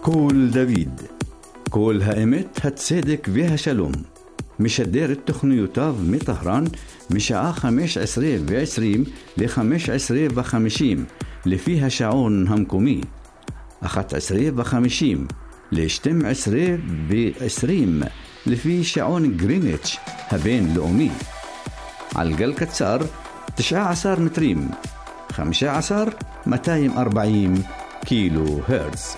קול דוד, קול האמת, הצדק והשלום. משדר את תוכניותיו מטהרן משעה 15:20 ל-15:50 לפי השעון המקומי, 11:50 ל-12:20 לפי שעון גריניץ' הבינלאומי. על גל קצר 19 מטרים, 15,240 קילו הרץ.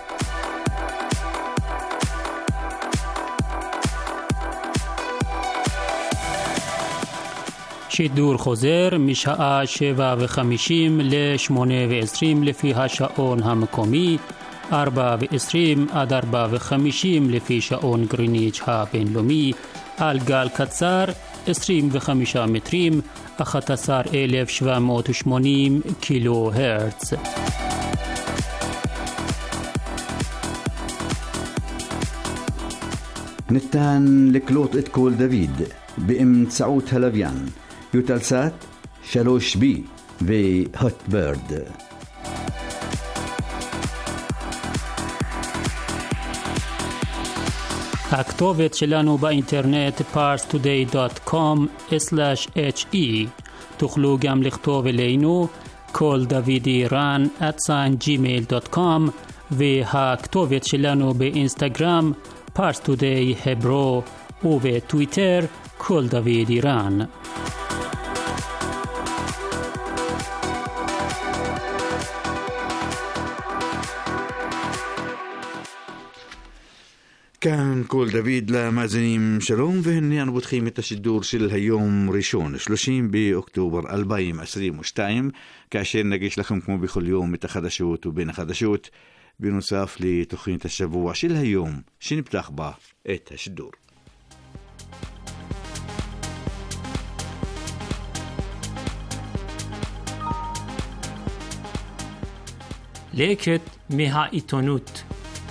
שידור חוזר משעה 7:50 ל-8:20 לפי השעון המקומי, 4:20 עד 4:50 לפי שעון גריניץ' הבינלאומי, על גל קצר 25 מטרים, 11,780 קילו הרץ. ניתן לקלוט את קול דוד באמצעות הלוויין, יוטלסאט 3B והוטברד. הכתובת שלנו באינטרנט parstoday.com/he. תוכלו גם לכתוב אלינו koldavidi@gmail.com, והכתובת שלנו באינסטגרם parstoday hebro, ובטוויטר קול דוד איראן. כאן קול דוד למאזינים, שלום, והנה אנו פותחים את השידור של היום ראשון 30 באוקטובר 2022, כאשר נגיש לכם כמו בכל יום את החדשות ובין החדשות, בנוסף לתוכנית השבוע של היום שנפתח בה את השידור. לקט מהעיתונות.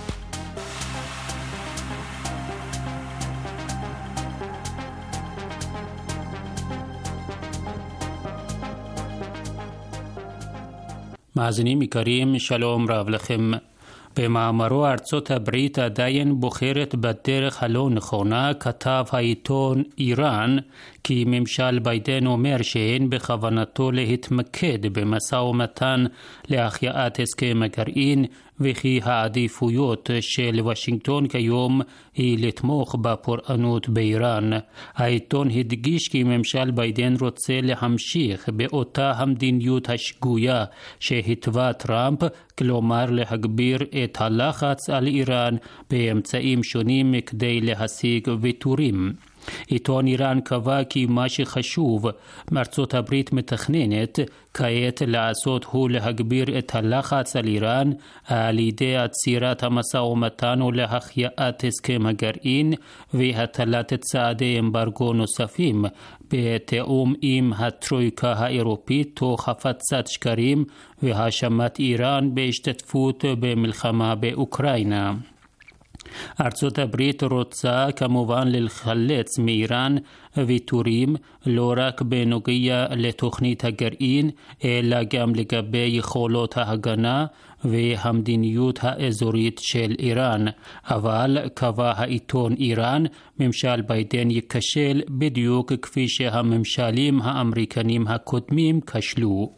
מאזינים יקרים, שלום רב לכם. במאמרו ארצות הברית עדיין בוחרת בדרך הלא נכונה, כתב העיתון איראן כי ממשל ביידן אומר שאין בכוונתו להתמקד במשא ומתן להחייאת הסכם הגרעין, וכי העדיפויות של וושינגטון כיום היא לתמוך בפורענות באיראן. העיתון הדגיש כי ממשל ביידן רוצה להמשיך באותה המדיניות השגויה שהתווה טראמפ, כלומר להגביר את הלחץ על איראן באמצעים שונים כדי להשיג ויתורים. עיתון איראן קבע כי מה שחשוב מארצות הברית מתכננת כעת לעשות הוא להגביר את הלחץ על איראן על ידי עצירת המשא ומתן ולהחייאת הסכם הגרעין והטלת צעדי אמברגו נוספים בתיאום עם הטרויקה האירופית, תוך הפצת שקרים והאשמת איראן בהשתתפות במלחמה באוקראינה. ארצות הברית רוצה כמובן לחלץ מאיראן ויתורים לא רק בנוגע לתוכנית הגרעין, אלא גם לגבי יכולות ההגנה והמדיניות האזורית של איראן. אבל קבע העיתון איראן, ממשל ביידן ייכשל בדיוק כפי שהממשלים האמריקנים הקודמים כשלו.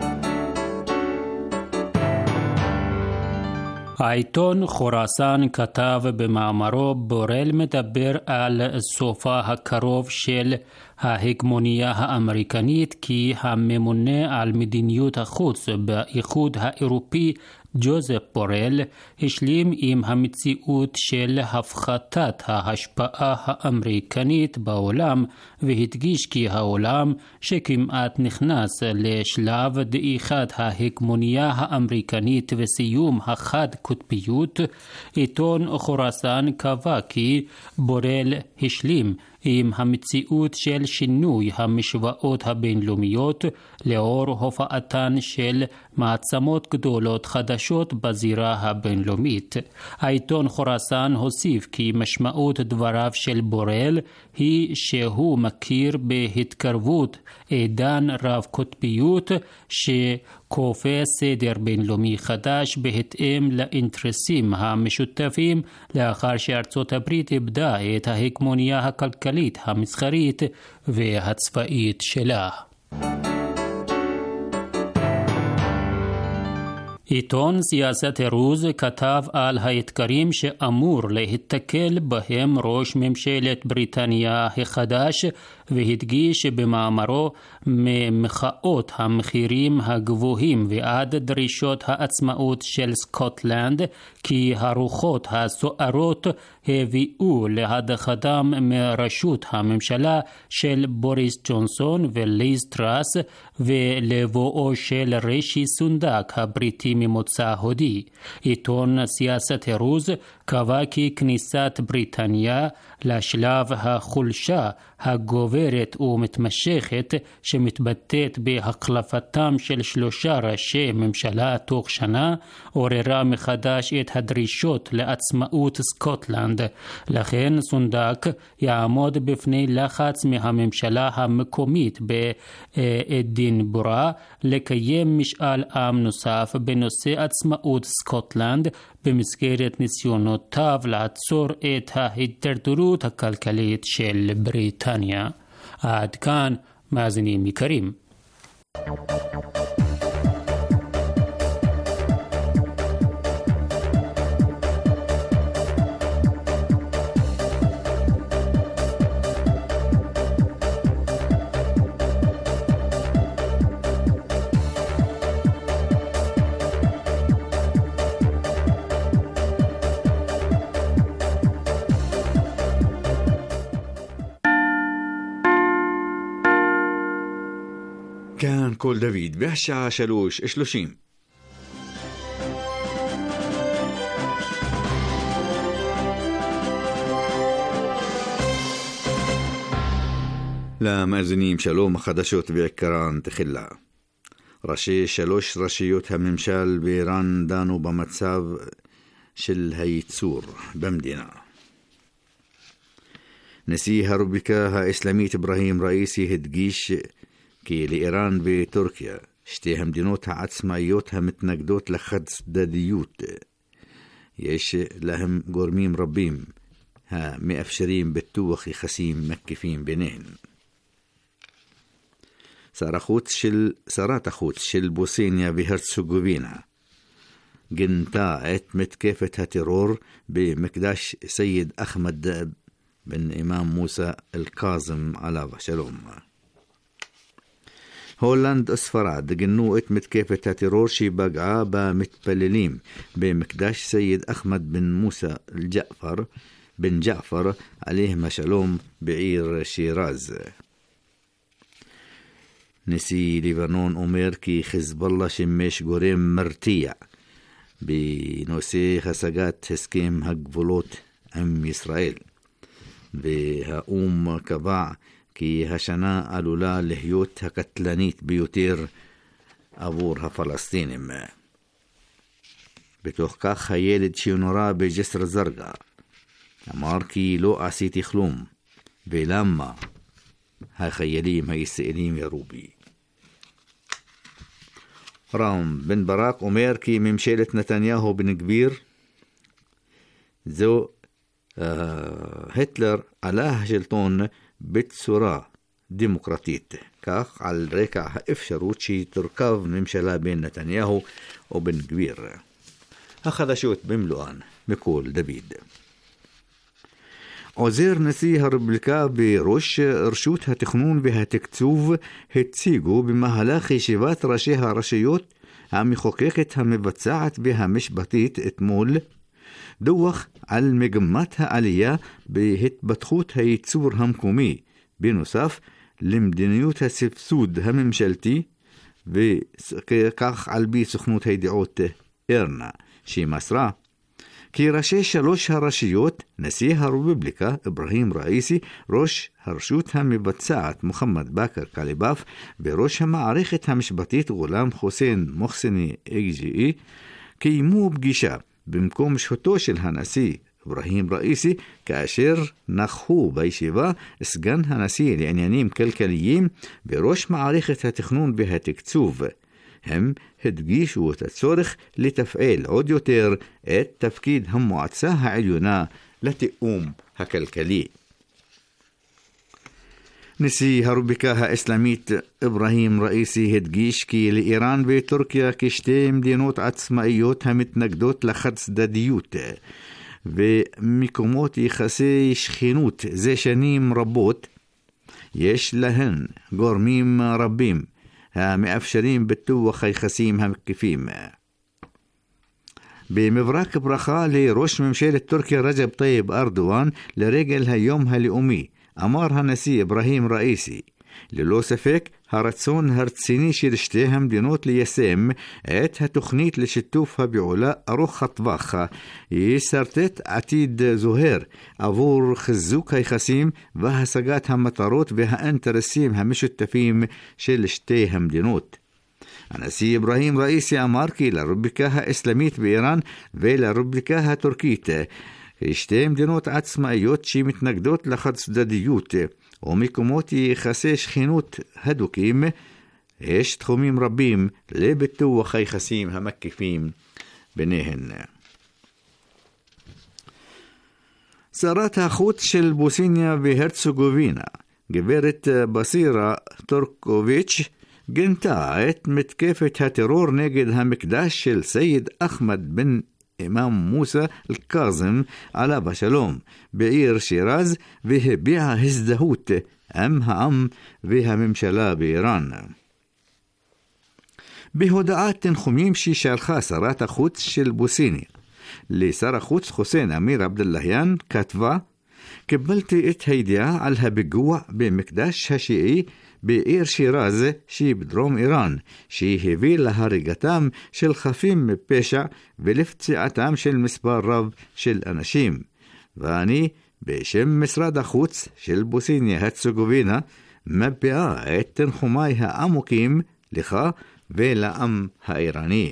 העיתון חורסן כתב במאמרו, בורל מדבר על סופה הקרוב של ההגמוניה האמריקנית, כי הממונה על מדיניות החוץ באיחוד האירופי ג'וזף בורל השלים עם המציאות של הפחתת ההשפעה האמריקנית בעולם, והדגיש כי העולם שכמעט נכנס לשלב דעיכת ההגמוניה האמריקנית וסיום החד קוטביות. עיתון חורסן קבע כי בורל השלים עם המציאות של שינוי המשוואות הבינלאומיות לאור הופעתן של מעצמות גדולות חדשות בזירה הבינלאומית. העיתון חורסן הוסיף כי משמעות דבריו של בורל היא שהוא מכיר בהתקרבות עידן רב קוטביות כופה סדר בינלאומי חדש בהתאם לאינטרסים המשותפים לאחר שארצות הברית איבדה את ההגמוניה הכלכלית, המסחרית והצבאית שלה. עיתון סיאסת הרוז כתב על האתגרים שאמור להתקל בהם ראש ממשלת בריטניה החדש, והדגיש במאמרו ממחאות המחירים הגבוהים ועד דרישות העצמאות של סקוטלנד כי הרוחות הסוערות הביאו להדחתם מראשות הממשלה של בוריס ג'ונסון וליז טראס ולבואו של רישי סונדק הבריטי ממוצא הודי. עיתון סיאסת הרוז קבע כי כניסת בריטניה לשלב החולשה הגוברת ומתמשכת שמתבטאת בהחלפתם של 3 ראשי ממשלה תוך שנה עוררה מחדש את הדרישות לעצמאות סקוטלנד. לכן סונדק יעמוד בפני לחץ מהממשלה המקומית באדינבורה לקיים משאל עם נוסף בנושא עצמאות סקוטלנד במסגרת ניסיונותיו לעצור את ההידרדרות הכלכלית של בריטניה. עד כאן מאזינים יקרים. كان كل دافيد بهالساعة 3:30. למאזינים שלום, החדשות בעיקרן תחילה. ראשי 3 רשויות הממשל באיראן דנו במצב של הייצור במדינה. נשיא הרפובליקה האסלאמית אברהים ראיסי הדגיש כי לאיראן וטורקיה, שתי המדינות העצמאיות המתנגדות לחד צדדיות, יש להם גורמים רבים המאפשרים ביטוח יחסים מקיפים ביניהן. שרת החוץ של בוסניה והרצגובינה גינתה את מתקפת הטרור במקדש סייד אחמד בן אימאם מוסא אל-קאזם עליו השלום. הולנד וספרד גינו את מתקפת הטרור שפגעה במתפללים במקדש סייד אחמד בן מוסא בן ג'עפר עליהם השלום בעיר שירז. נשיא לבנון אומר כי חיזבאללה שימש גורם מרתיע בנושא השגת הסכם הגבולות עם ישראל, והאו"ם קבע כי השנה עלולה להיות הקטלנית ביותר עבור הפלסטינים. בתוך כך הילד שנורה בג'סר זרגה אמר כי לא עשיתי כלום, ולמה החיילים הישראלים ירו בי. רם בן ברק אומר כי ממשלת נתניהו בן גביר זו היטלר עלה השלטון בצורה דמוקרטית, כך על רקע האפשרות שתורכב ממשלה בין נתניהו ובן גביר. החדשות במלואן מקול דוד. עוזר נשיא הרפובליקה בראש רשות התכנון והתקצוב הציגו במהלך ישיבת ראשי הרשויות המחוקקת המבצעת והמשפטית אתמול דוח על מגמת העלייה בהתפתחות הייצור המקומי, בנוסף למדיניות הסבסוד הממשלתי, וכך על פי סוכנות הידיעות אירנה, שמסרה כי ראשי 3 הרשויות, נשיא הרפובליקה אברהים ראיסי, ראש הרשות המבצעת מוחמד בכר קליבאף, וראש המערכת המשפטית גולם חוסיין מוחסני אג'י, קיימו פגישה במקום שהותו של הנשיא אברהים ראיסי, כאשר נכחו בישיבה סגן הנשיא לעניינים כלכליים וראש מערכת התכנון והתקצוב. הם הדגישו את הצורך לתפעל עוד יותר את תפקיד המועצה העליונה לתיאום הכלכלי. נשיא הרפובליקה האסלאמית אברהים ראיסי הדגיש כי לאיראן וטורקיה כשתי מדינות עצמאיות המתנגדות לחד-צדדיות ומקומות יחסי שכנות זה שנים רבות, יש להן גורמים רבים המאפשרים בטוח היחסים המקיפים. במברק ברכה לראש ממשלת טורקיה רג'ב טייב ארדואן לרגל היום הלאומי, אמר הנשיא אברהים ראיסי, ללא ספק הרצון הרציני של שתי המדינות ליישם את התוכנית לשיתוף הפעולה ארוך הטווח יסרטט עתיד זוהר עבור חיזוק היחסים והשגת המטרות והאינטרסים המשותפים של שתי המדינות. הנשיא אברהים ראיסי אמר כי לרפובליקה האסלאמית באיראן ולרפובליקה הטורקית שתי מדינות עצמאיות שמתנגדות לחד-צדדיות ומקומות יחסי שכנות הדוקים, יש תחומים רבים לביטוח היחסים המקיפים ביניהן. שרת החוץ של בוסניה והרצגובינה, גברת בסירה טורקוביץ', גינתה את מתקפת הטרור נגד המקדש של סייד אחמד בן אימאם מוסא אל-קאזם עליו השלום בעיר שירז והביעה הזדהות עם העם והממשלה באיראן. בהודעת תנחומים ששלחה שרת החוץ של בוסניה לשר החוץ חוסיין אמיר עבדאללהיאן כתבה, קיבלתי את הידיעה על הפיגוע במקדש השיעי בעיר שירז שבדרום איראן, שהביא להריגתם של חפים מפשע ולפציעתם של מספר רב של אנשים. ואני, בשם משרד החוץ של בוסניה הרצגובינה, מביעה את תנחומיי העמוקים לך ולעם האיראני.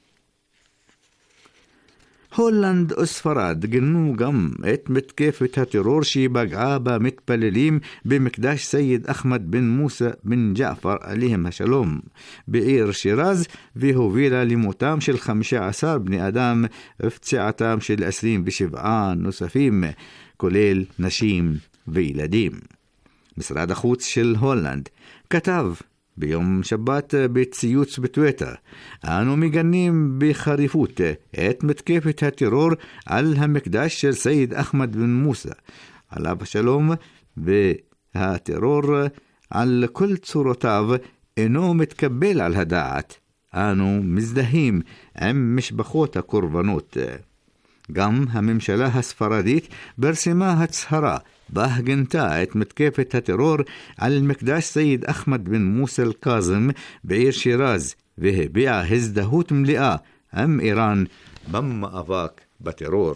הולנד וספרד גנו גם את מתקפת הטרור שפגעה במתפללים במקדש סייד אחמד בן מוסא בן ג'עפר עליהם השלום בעיר שירז והובילה למותם של 15 בני אדם ופציעתם של 27 נוספים, כולל נשים וילדים. משרד החוץ של הולנד כתב ביום שבת בציוץ בטוויטר, אנו מגנים בחריפות את מתקפת הטרור על המקדש של סייד אחמד בן מוסא עליו השלום, והטרור על כל צורותיו אינו מתקבל על הדעת. אנו מזדהים עם משפחות הקורבנות. גם הממשלה הספרדית ברסמה הצהרה בה גינתה את מתקפת הטרור על מקדש סייד אחמד בן מוסא אל-קאזם בעיר שירז והביעה הזדהות מלאה עם איראן במאבק בטרור.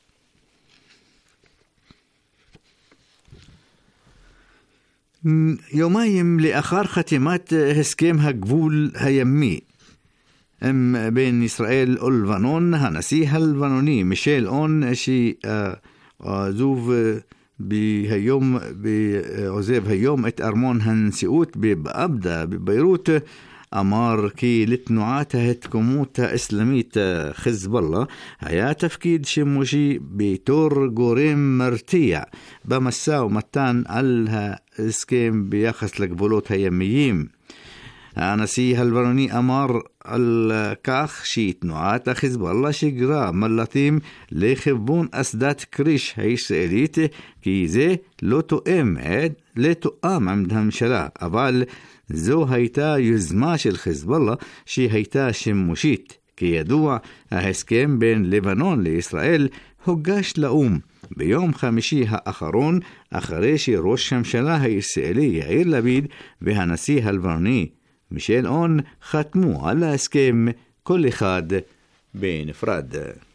יומיים לאחר חתימת הסכם הגבול הימי בין ישראל ולבנון, הנשיא הלבנוני מישל און שעוזב היום את ארמון הנשיאות בבעבדה בביירות, אמר כי לתנועת ההתקומות האסלאמית חיזבאללה היה תפקיד שימושי בתור גורם מרתיע במשא ומתן על ההסכם ביחס לגבולות הימיים. הנשיא הלבנוני אמר על כך שתנועת החיזבאללה שיגרה מל"טים לכיוון אסדת כריש הישראלית כי זה לא תואם עם הממשלה, אבל זו הייתה יוזמה של חיזבאללה שהייתה שימושית. כידוע, ההסכם בין לבנון לישראל הוגש לאום ביום חמישי האחרון, אחרי שראש הממשלה הישראלי יאיר לפיד והנשיא הלבנוני מישל און חתמו על ההסכם כל אחד בנפרד.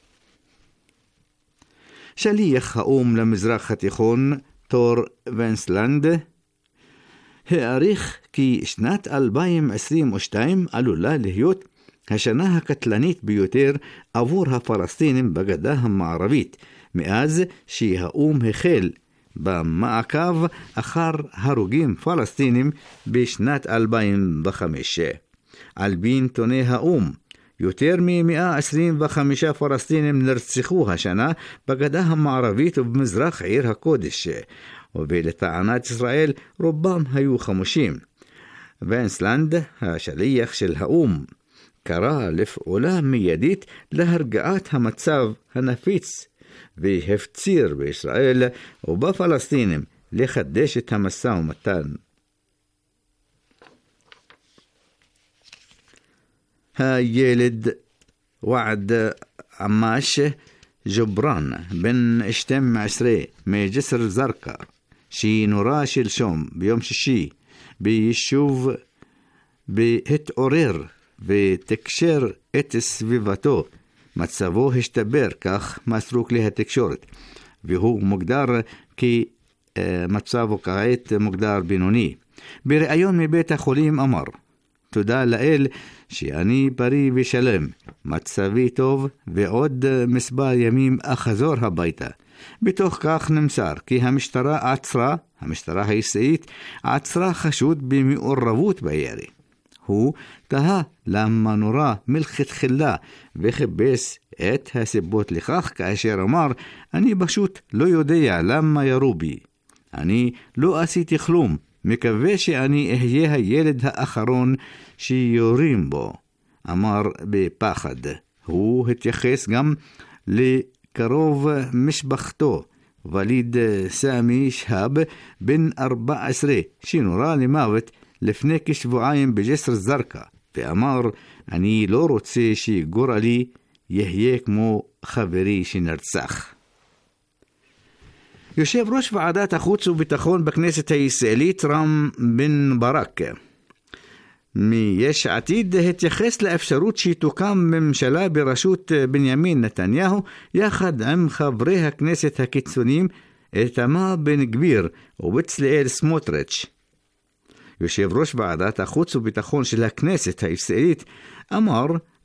שליח האום למזרח התיכון תור ונסלנד העריך כי שנת 2022 עלולה להיות השנה הקטלנית ביותר עבור הפלסטינים בגדה המערבית מאז שהאום החל במעקב אחר הרוגים פלסטינים בשנת 2005. על בי נתוני האום, יותר מ-125 פלסטינים נרצחו השנה בגדה המערבית ובמזרח עיר הקודש, ולטענת ישראל רובם היו חמושים. ונסלנד, השליח של האום, קרא לפעולה מיידית להרגעת המצב הנפיץ, והפציר בישראל ובפלסטינים לחדש את המשא ומתן. הילד ועד עמאש ג'ברן, בן 12 מג'סר זרקא, שנורה שלשום ביום שישי ביישוב, בהתעורר ותקשר את סביבתו. מצבו השתבר, כך מסרו כלי התקשורת, והוא מוגדר כמצבו כעת מוגדר בינוני. בריאיון מבית החולים אמר, תודה לאל שאני בריא ושלם, מצבי טוב, ועוד מספר ימים אחזור הביתה. בתוך כך נמסר כי המשטרה הישראלית עצרה חשוד במעורבות בירי. הוא תהה למה נורה מלכתחילה וחיפש את הסיבות לכך, כאשר אמר, אני פשוט לא יודע למה ירו בי. אני לא עשיתי כלום, מקווה שאני אהיה הילד האחרון שיורים בו, אמר בפחד. הוא התייחס גם לקרוב משפחתו, וליד סמי שהב, בן 14, שנורה למוות לפני כשבועיים בג'סר זרקא, ואמר, אני לא רוצה שגורלי יהיה כמו חברי שנרצח. יושב ראש ועדת החוץ וביטחון בכנסת הישראלית רם בן ברק מיש עתיד התייחס לאפשרות שתוקם ממשלה בראשות בנימין נתניהו יחד עם חברי הכנסת הקיצוניים איתמר בן גביר ובצלאל סמוטריץ'. יושב ראש ועדת החוץ וביטחון של הכנסת הישראלית אמר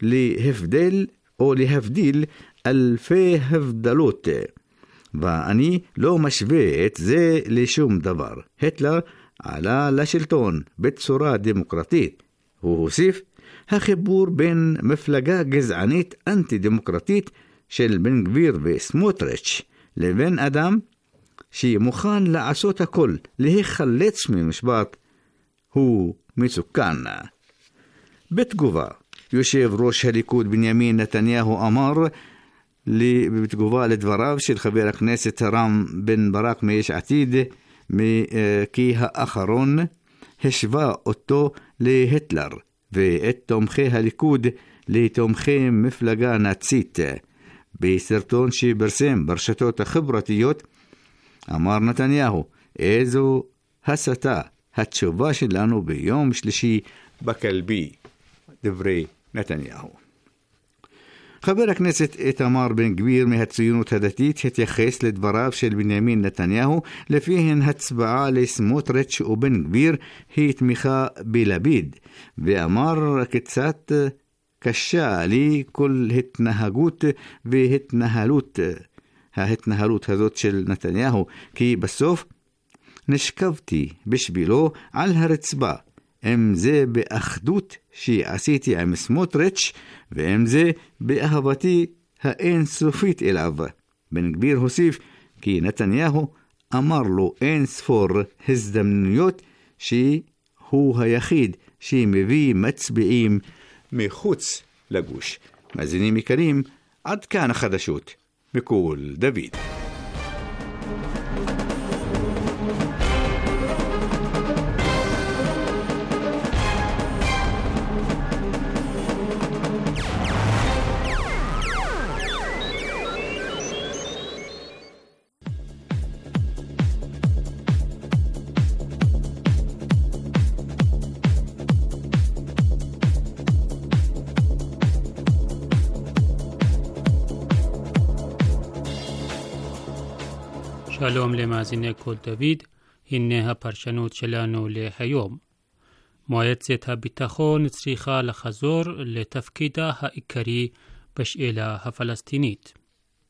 להבדיל אלפי הבדלות, ואני לא משווה את זה לשום דבר. היטלר עלה לשלטון בצורה דמוקרטית. הוא הוסיף, החיבור בין מפלגה גזענית אנטי-דמוקרטית של בן גביר וסמוטריץ' לבין אדם שמוכן לעשות הכל להיחלץ ממשפט הוא מסוכן. בתגובה, יושב ראש הליכוד בנימין נתניהו אמר בתגובה לדבריו של חבר הכנסת רם בן ברק מיש עתיד, כי האחרון השווה אותו להיטלר ואת תומכי הליכוד לתומכי מפלגה נאצית. בסרטון שפרסם ברשתות החברתיות אמר נתניהו, איזו הסתה, התשובה שלנו ביום שלישי בקלבי. דברי נתניהו. חבר הכנסת איתמר בן גביר מהציונות הדתית התייחס לדבריו של בנימין נתניהו לפיהן הצבעה לסמוטריץ' ובן גביר היא תמיכה בלפיד, ואמר קצת קשה לי כל התנהגות ההתנהלות הזאת של נתניהו, כי בסוף נשכבתי בשבילו על הרצפה, אם זה באחדות שעשיתי עם סמוטריץ' ואם זה באהבתי האינסופית אליו. בן גביר הוסיף כי נתניהו אמר לו אין ספור הזדמנויות שהוא היחיד שמביא מצביעים מחוץ לגוש. מאזינים יקרים, עד כאן החדשות בקול דוד. שלום למאזיני קול דוד, הנה הפרשנות שלנו להיום. מועצת הביטחון צריכה לחזור לתפקידה העיקרי בשאלה הפלסטינית.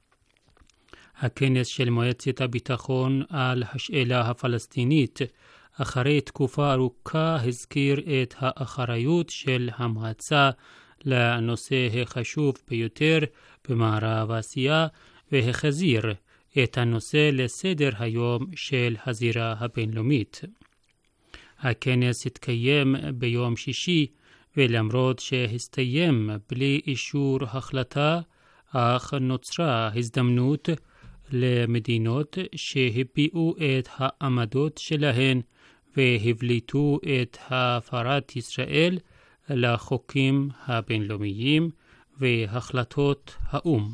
הכנס של מועצת הביטחון על השאלה הפלסטינית אחרי תקופה ארוכה הזכיר את האחריות של המועצה לנושא החשוב ביותר במערב אסיה והחזיר את הנושא לסדר היום של הזירה הבינלאומית. הכנס התקיים ביום שישי ולמרות שהסתיים בלי אישור החלטה, אך נוצרה הזדמנות למדינות שהביעו את העמדות שלהן והבליטו את הפרת ישראל לחוקים הבינלאומיים והחלטות האו"ם.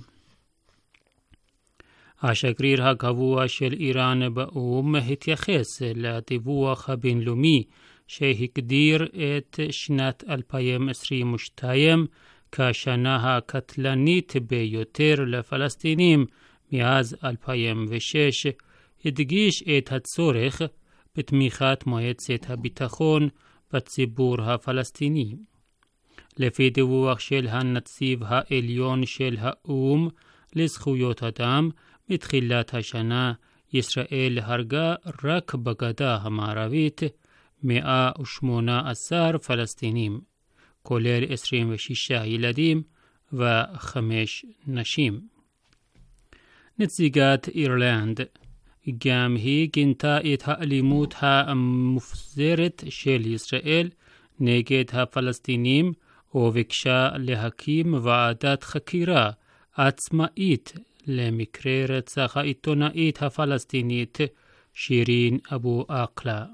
השגריר הקבוע של איראן באו"ם התייחס לדיווח הבינלאומי שהגדיר את שנת 2022 כשנה הקטלנית ביותר לפלסטינים מאז 2006, הדגיש את הצורך בתמיכת מועצת הביטחון בציבור הפלסטיני. לפי דיווח של הנציב העליון של האו"ם לזכויות אדם, מתחילת השנה ישראל הרגה רק בגדה המערבית 118 פלסטינים, כולל 26 ילדים ו5 נשים. נציגת אירלנד גם היא גינתה את האלימות המופזרת של ישראל נגד הפלסטינים וביקשה להקים ועדת חקירה עצמאית למקרה רצח העיתונאית הפלסטינית שירין אבו עקלה.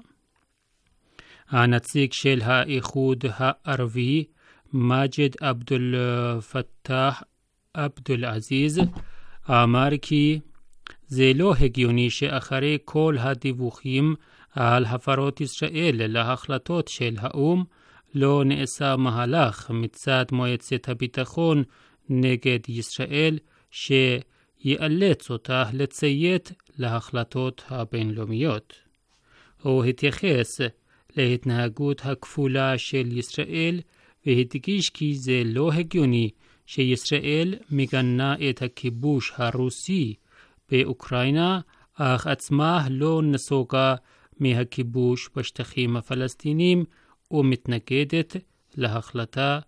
הנציג של האיחוד הערבי מג'ד עבדול פתח עבדול עזיז אמר כי זה לא הגיוני שאחרי כל הדיווחים על הפרות ישראל להחלטות של האו"ם לא נעשה מהלך מצד מועצת הביטחון נגד ישראל שיאלץ אותה לציית להחלטות הבינלאומיות. הוא התייחס להתנהגות הכפולה של ישראל והדגיש כי זה לא הגיוני שישראל מגנה את הכיבוש הרוסי באוקראינה, אך עצמה לא נסוגה מהכיבוש בשטחים הפלסטיניים ומתנגדת להחלטה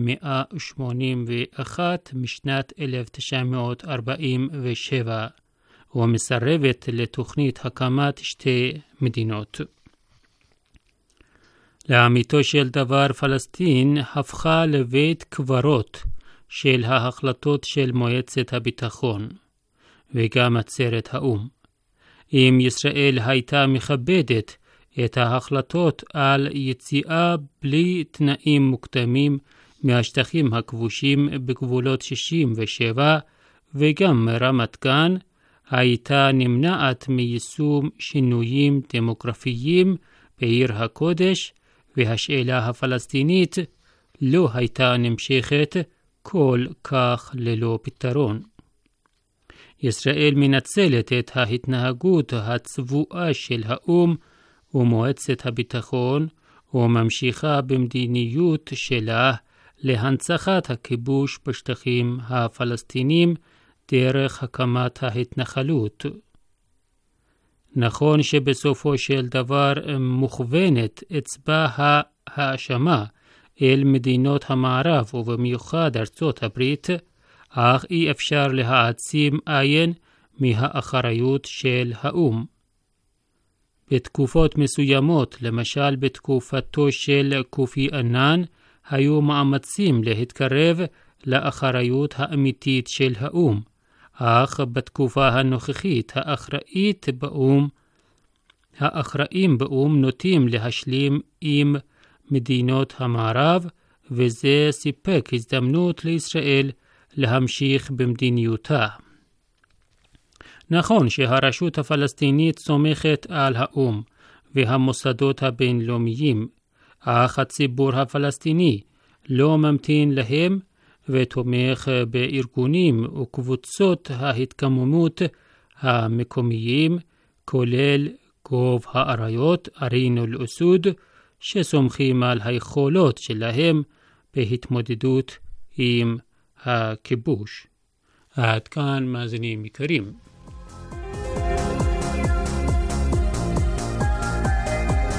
181 משנת 1947 ומסרבת לתוכנית הקמת שתי מדינות. לאמיתו של דבר פלסטין הפכה לבית קברות של ההחלטות של מועצת הביטחון וגם עצרת האו"ם. אם ישראל הייתה מכבדת את ההחלטות על יציאה בלי תנאים מוקדמים מהשטחים הכבושים בגבולות 67 וגם רמת גן, הייתה נמנעת מיישום שינויים דמוגרפיים בעיר הקודש, והשאלה הפלסטינית לא הייתה נמשכת כל כך ללא פתרון. ישראל מנצלת את ההתנהגות הצבועה של האו"ם ומועצת הביטחון וממשיכה במדיניות שלה להנצחת הכיבוש בשטחים הפלסטינים דרך הקמת ההתנחלות. נכון שבסופו של דבר מוכוונת אצבע האשמה אל מדינות המערב ובמיוחד ארצות הברית, אך אי אפשר להעצים עין מהאחריות של האו"ם. בתקופות מסוימות, למשל בתקופתו של קופי אנן, היו מאמצים להתקרב לאחריות האמיתית של האו"ם, אך בתקופה הנוכחית האחראים באו"ם נוטים להשלים עם מדינות המערב, וזה סיפק הזדמנות לישראל להמשיך במדיניותה. נכון שהרשות הפלסטינית סומכת על האו"ם והמוסדות הבינלאומיים, אך הציבור הפלסטיני לא ממתין להם ותומך בארגונים וקבוצות ההתקוממות המקומיים, כולל גוב האריות, ערין אל-אסוד, שסומכים על היכולות שלהם בהתמודדות עם הכיבוש. עד כאן מאזינים יקרים.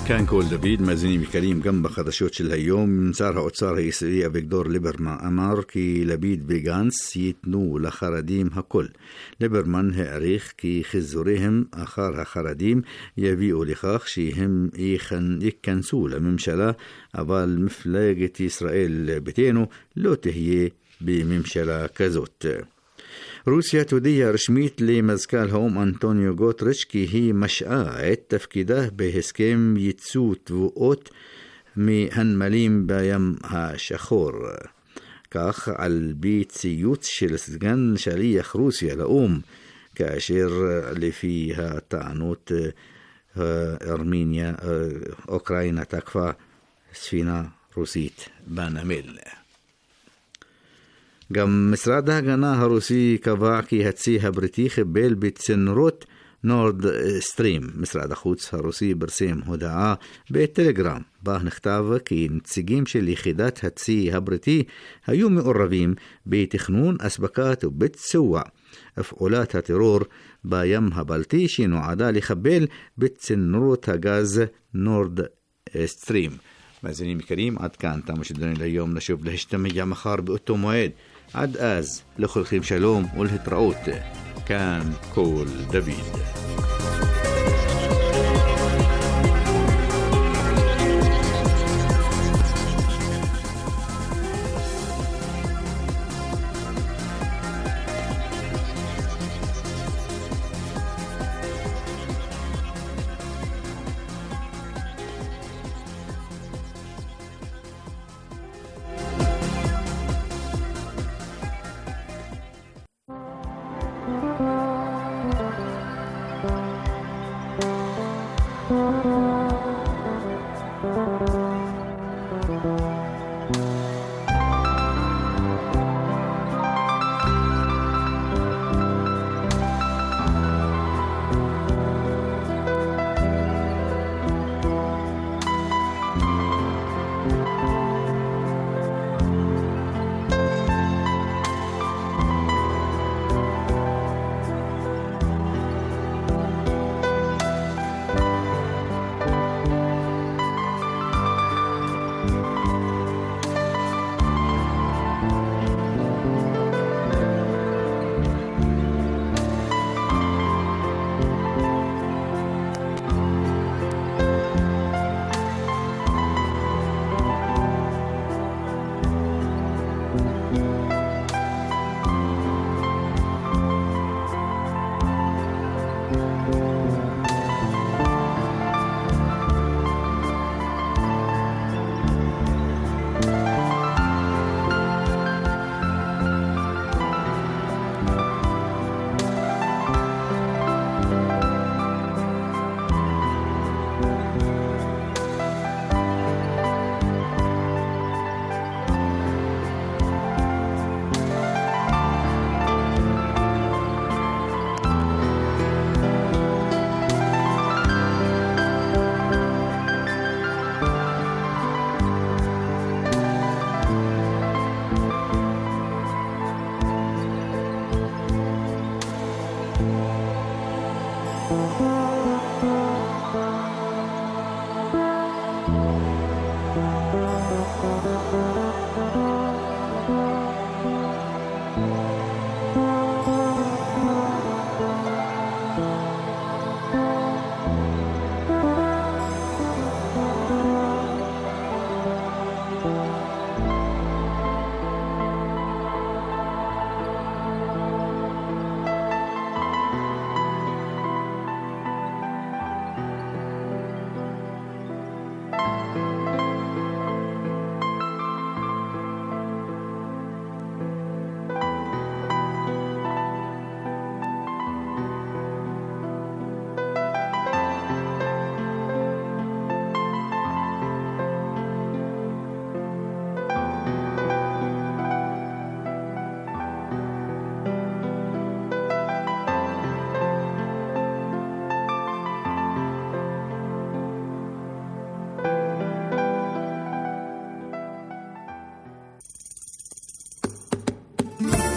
كان كول دافيد مازنين كريم جنب خدشوت של היום שר האוצר הישראלי אביגדור ליברמן אמר כי לפיד וגנץ ייתנו לחרדים הכל. ליברמן העריך כי חיזוריהם אחר החרדים יביאו לכך שהם ייכנסו לממשלה, אבל מפלגת ישראל ביתנו לא תהיה בממשלה כזאת. רוסיה תודיע רשמית למזכ"ל האו"ם אנטוניו גוטרש כי היא משעה את תפקידה בהסכם ייצוא תבואות מהנמלים בים השחור. כך על פי ציוץ של סגן שליח רוסיה לאו"ם, כאשר לפי הטענות אוקראינה תקפה ספינה רוסית בנמל. גם משרד ההגנה הרוסי קבע כי הצי הבריטי חיבל בצינורות נורד סטרים. משרד החוץ הרוסי פרסם הודעה בטלגרם בה נכתב כי נציגים של יחידת הצי הבריטי היו מעורבים בתכנון, אספקת וביצוע פעולת הטרור בים הבלטי שנועדה לחבל בצינורות הגז נורד סטרים. מאזינים יקרים, עד כאן תם שידורנו להיום. נשוב להשתמע מחר באותו מועד. עד אז לכולכם שלום ולהתראות. כאן קול דוד.